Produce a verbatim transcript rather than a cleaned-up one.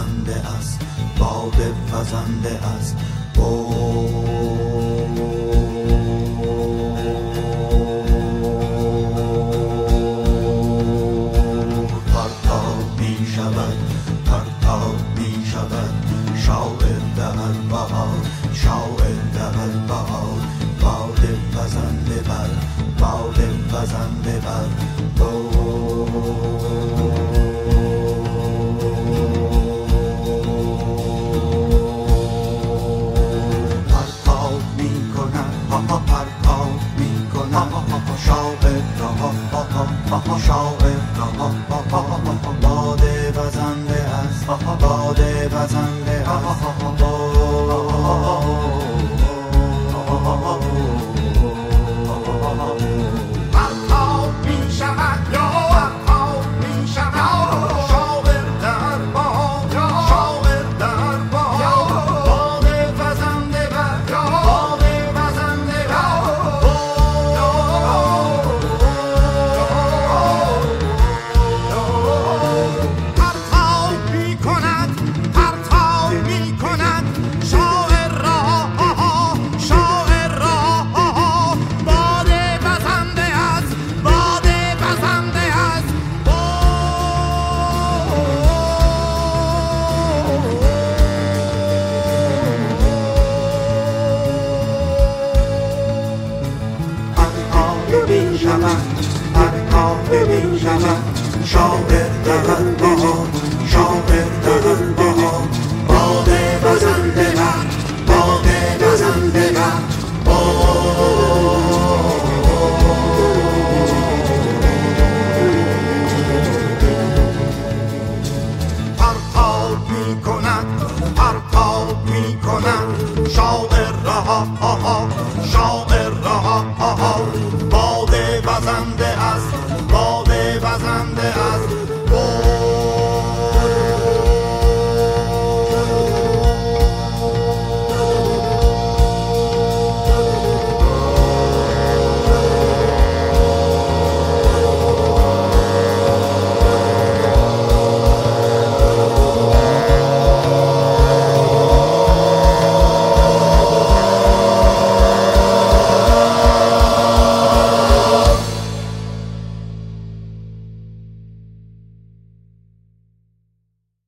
وزنده است، باد وزنده است. پرتاب می شود، پرتاب می شود، شاعر در بهار، شاعر در بهار. باد وزنده بر، باد وزنده بر. پرتاب می کند، پرتاب می کند، شاعر را، شاعر را. باد وزنده است، باد وزنده است. پرتاب می شود، شاعر در بهار، شاعر در بهار. باد وزنده بر، باد وزنده بر. پرتاب می کند، پرتاب می کند، شاعر را، شاعر را.